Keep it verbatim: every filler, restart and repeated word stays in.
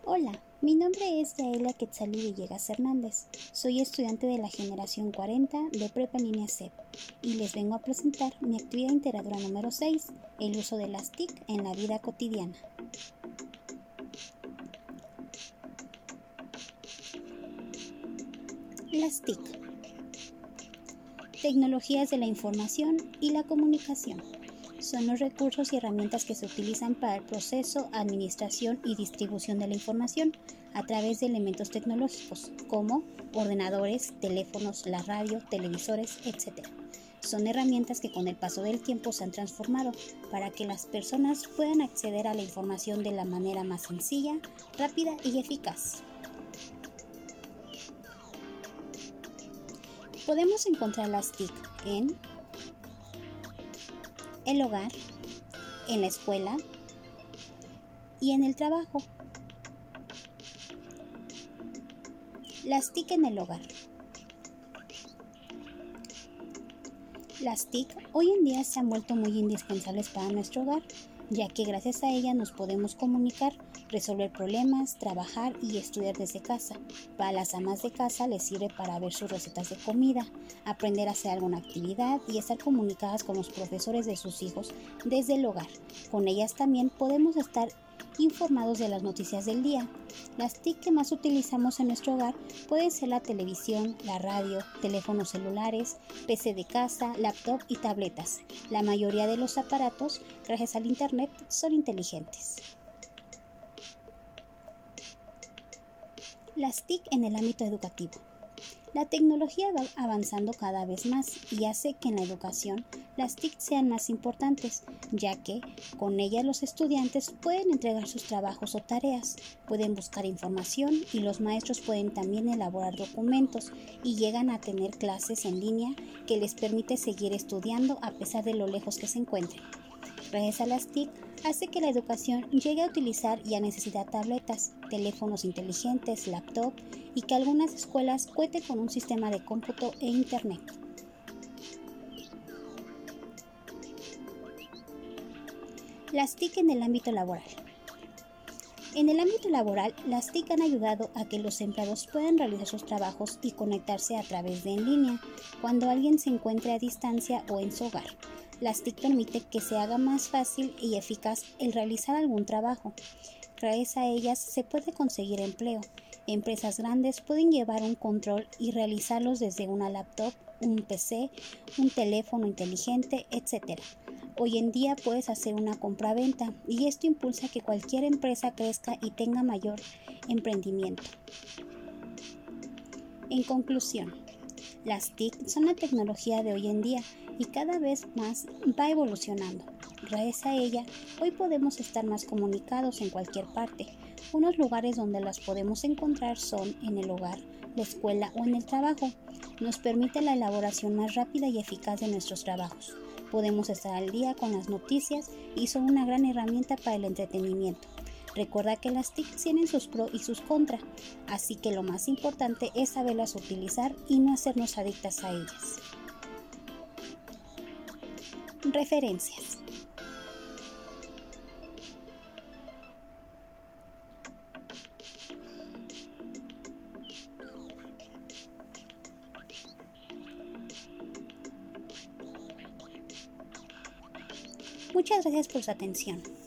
Hola, mi nombre es Yaela Quetzalí Villegas Hernández. Soy estudiante de la generación cuarenta de Prepa en línea C E P y les vengo a presentar mi actividad integradora número seis, el uso de las T I C en la vida cotidiana. Las T I C. Tecnologías de la información y la comunicación. Son los recursos y herramientas que se utilizan para el proceso, administración y distribución de la información a través de elementos tecnológicos como ordenadores, teléfonos, la radio, televisores, etcétera. Son herramientas que con el paso del tiempo se han transformado para que las personas puedan acceder a la información de la manera más sencilla, rápida y eficaz. Podemos encontrar las T I C en el hogar, en la escuela y en el trabajo. Las T I C en el hogar. Las T I C hoy en día se han vuelto muy indispensables para nuestro hogar, ya que gracias a ellas nos podemos comunicar, resolver problemas, trabajar y estudiar desde casa. Para las amas de casa les sirve para ver sus recetas de comida, aprender a hacer alguna actividad y estar comunicadas con los profesores de sus hijos desde el hogar. Con ellas también podemos estar informados de las noticias del día. Las T I C que más utilizamos en nuestro hogar pueden ser la televisión, la radio, teléfonos celulares, P C de casa, laptop y tabletas. La mayoría de los aparatos, gracias al Internet, son inteligentes. Las T I C en el ámbito educativo. La tecnología va avanzando cada vez más y hace que en la educación las T I C sean más importantes, ya que con ellas los estudiantes pueden entregar sus trabajos o tareas, pueden buscar información y los maestros pueden también elaborar documentos y llegan a tener clases en línea que les permite seguir estudiando a pesar de lo lejos que se encuentren. Gracias a las T I C hace que la educación llegue a utilizar y a necesitar tabletas, teléfonos inteligentes, laptop y que algunas escuelas cuenten con un sistema de cómputo e internet. Las T I C en el ámbito laboral. En el ámbito laboral, las T I C han ayudado a que los empleados puedan realizar sus trabajos y conectarse a través de en línea cuando alguien se encuentre a distancia o en su hogar. Las T I C permiten que se haga más fácil y eficaz el realizar algún trabajo. Gracias a ellas se puede conseguir empleo. Empresas grandes pueden llevar un control y realizarlos desde una laptop, un P C, un teléfono inteligente, etcétera. Hoy en día puedes hacer una compra-venta y esto impulsa que cualquier empresa crezca y tenga mayor emprendimiento. En conclusión, las T I C son la tecnología de hoy en día y cada vez más va evolucionando. Gracias a ella, hoy podemos estar más comunicados en cualquier parte. Unos lugares donde las podemos encontrar son en el hogar, la escuela o en el trabajo. Nos permite la elaboración más rápida y eficaz de nuestros trabajos. Podemos estar al día con las noticias y son una gran herramienta para el entretenimiento. Recuerda que las T I C tienen sus pros y sus contras, así que lo más importante es saberlas utilizar y no hacernos adictas a ellas. Referencias. Muchas gracias por su atención.